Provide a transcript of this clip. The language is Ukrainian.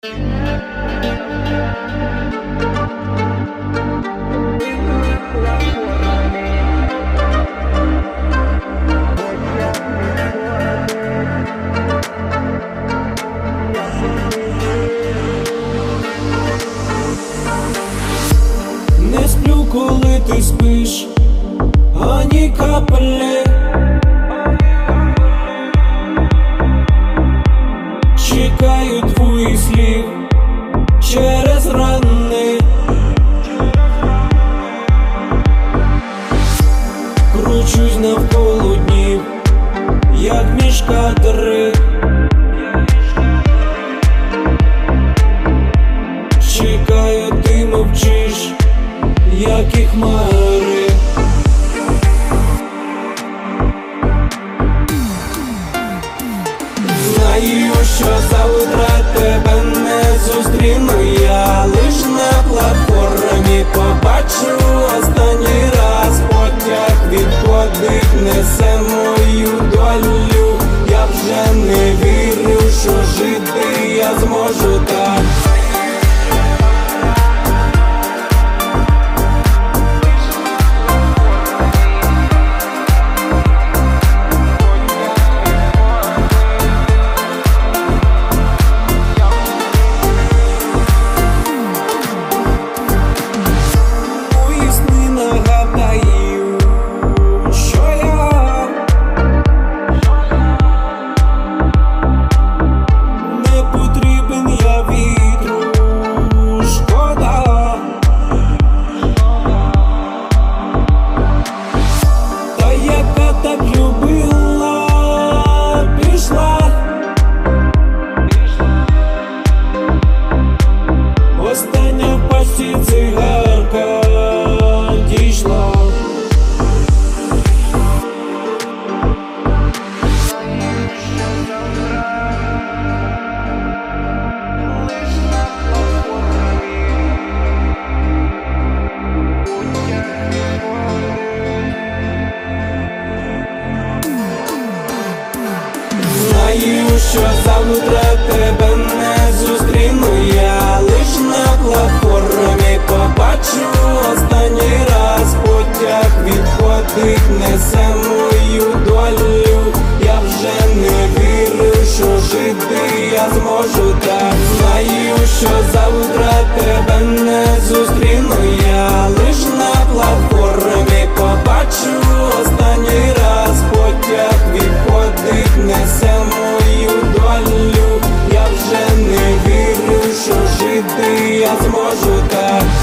Не сплю, коли ти спиш, ані капелі. Чекаю твоїх слів через рани. Кручусь навколо днів, як між кадри. Чекаю, ти мовчиш, як і хмари. Знаю, що завтра тебе не зустріну я, лиш на платформі побачу останній раз. Потяг відходить, несе мою долю. Я вже не вірю, що жити я зможу так. Остання в пасті цигарка дійшла. Знаю, що завтра тебе не зустріну я, лиш на платформі побачу останній раз. Потяг відходить, несе мою долю. Я вже не вірю, що жити я зможу так. Знаю, що завтра тебе не зустріну я, лиш на платформі побачу останній раз. Потяг відходить, несе мою долю. Я вже не вірю, що жити я зможу так.